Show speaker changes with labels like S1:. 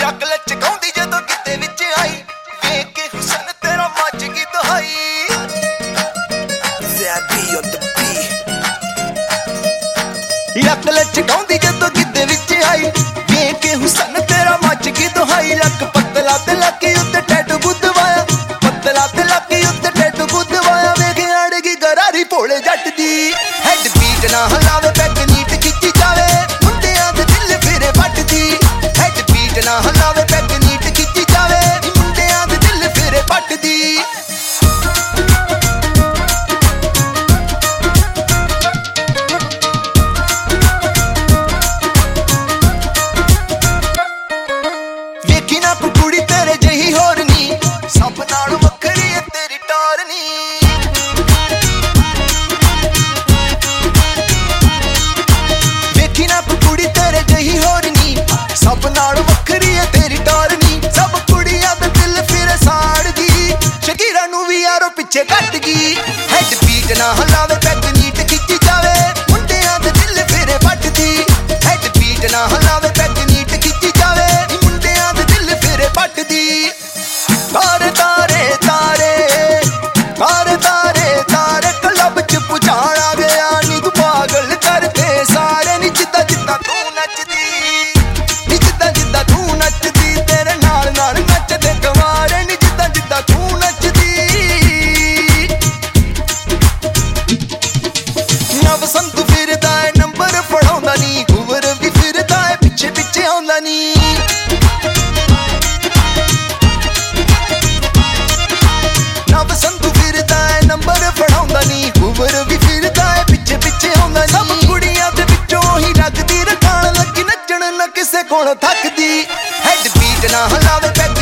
S1: ਚੱਕ ਲਚਕਾਉਂਦੀ ਜਦੋਂ ਕਿਤੇ ਵਿੱਚ ਆਈ, ਵੇਖ ਕੇ ਹੁਸਨ ਤੇਰਾ ਮੱਚ ਗਈ ਦੁਹਾਈ। ਚੱਕ ਲਚਕਾਉਂਦੀ ਜਦੋਂ ਕਿਤੇ ਵਿੱਚ ਆਈ, ਵੇਖ ਕੇ ਹੁਸਨ ਤੇਰਾ ਮੱਚ ਗਈ ਦੁਹਾਈ। ਲੱਕ ਪਤਲਾ ਤੇ ਲੱਕੀ ਉੱਤੇ ਟੈਟੂ ਗੁੱਦਵਾਇਆ, ਪਤਲਾ ਤੇ ਲੱਕੀ ਉੱਤੇ ਟੈਟੂ ਗੁੱਦਵਾਇਆ। ਵੇਖ ਅੜ ਗਈ ਗਰਾਰੀ ਭੋਲੇ ਜੱਟ ਦੀ, ਹੈਡ ਬੀਟ ਨਾ ਹਲਾਵੇ ਪੈਗ ਨੀਟ ਖਿੱਚੀ ਜਾਵੇ, ਮੁੰਡਿਆਂ ਦੇ ਦਿਲ ਫਿਰੇ ਵੱਟਦੀ। ਹੈਡ ਬੀਟ ਨਾ ਹਲਾਵੇ ਪੈਗ ਨੀਟ ਖਿੱਚੀ ਜਾਵੇ, ਮੁੰਡਿਆਂ ਦੇ ਦਿਲ ਫਿਰੇ ਵੱਟਦੀ। ਵੇਖੀ ਨਾ ਕੁੜੀ ਤੇਰੇ ਜਿਹੀ ਹੋਰ ਨੀ, ਸਭ ਨਾਲੋਂ ਵੱਖਰੀ ਏ ਤੇਰੀ ਟੌਰ ਨੀ। ਵੇਖੀ ਨਾ ਕੁੜੀ ਤੇਰੇ ਜਿਹੀ ਹੋਰ ਨੀ, ਸਭ ਨਾਲੋਂ ਵੱਖਰੀ ਏ ਤੇਰੀ ਟੌਰ ਨੀ। ਸਭ ਕੁੜੀਆਂ ਦੇ ਦਿਲ ਫਿਰੇ ਸਾੜਦੀ, ਸ਼ਕੀਰਾ ਨੂੰ ਵੀ ਯਾਰੋ ਪਿੱਛੇ ਕੱਟ ਗਈ। ਹੈਡ ਬੀਟ ਨਾ ਹਲਾਵੇ ਪੈਗ ਨੀਟ ਖਿੱਚੀ ਜਾਵੇ, ਮੁੰਡਿਆਂ ਦੇ ਦਿਲ ਫਿਰੇ ਵੱਟਦੀ। ਹੈਡ ਬੀਟ ਨਾ ਹਲਾਵੇ ਪੈਗ ਨੀਟ ਖਿੱਚੀ ਜਾਵੇ, ਮੁੰਡਿਆਂ ਦੇ ਦਿਲ ਫਿਰੇ ਵੱਟਦੀ। ਤਾਰੇ ਤਾਰੇ ਤਾਰੇ ਤਾਰੇ ਤਾਰੇ ਤਾਰੇ ਕਲੱਬ ਚ ਪੁਜਾਣ ਆ ਗਿਆ ਨੀ, ਤੂੰ ਪਾਗਲ ਕਰਦੇ ਸਾਰੇ ਨੀ। ਜਿੱਦਾਂ ਜਿੱਦਾਂ ਤੂੰ ਨੱਚਦੀ ਨੀ, ਜਿੱਦਾਂ ਜਿੱਦਾਂ ਤੂੰ ਨੱਚਦੀ, ਤੇਰੇ ਨਾਲ ਨਾਲ ਨੱਚਦੇ ਗਵਾਰੇ ਨੀ। ਜਿੱਦਾਂ ਜਿੱਦਾਂ ਤੂੰ ਨੱਚਦੀ, ਨਵ ਸੰਤੂ ਫਿਰਦਾ ਏ ਨੰਬਰ ਫੜਾਉਂਦਾ ਨੀ, ਗੁਵਰ ਵੀ ਫਿਰਦਾ ਏ ਪਿੱਛੇ ਪਿੱਛੇ ਆਉਂਦਾ ਨੀ। ਨਵ ਸੰਤੂ ਫਿਰਦਾ ਏ ਨੰਬਰ ਫੜਾਉਂਦਾ ਨੀ, ਗੁਵਰ ਵੀ ਫਿਰਦਾ ਏ ਪਿੱਛੇ ਪਿੱਛੇ ਆਉਂਦਾ ਨੀ। ਸਭ ਕੁੜੀਆਂ ਦੇ ਵਿੱਚੋਂ ਹੀ ਲੱਗਦੀ ਰਖਾਣ ਲੱਗੀ, ਨੱਚਣ ਨਾ ਕਿਸੇ ਕੋਲੋਂ ਥੱਕਦੀ। ਹੈਡ ਬੀਟ ਨਾ ਹਲਾਵੇ ਪੈਗ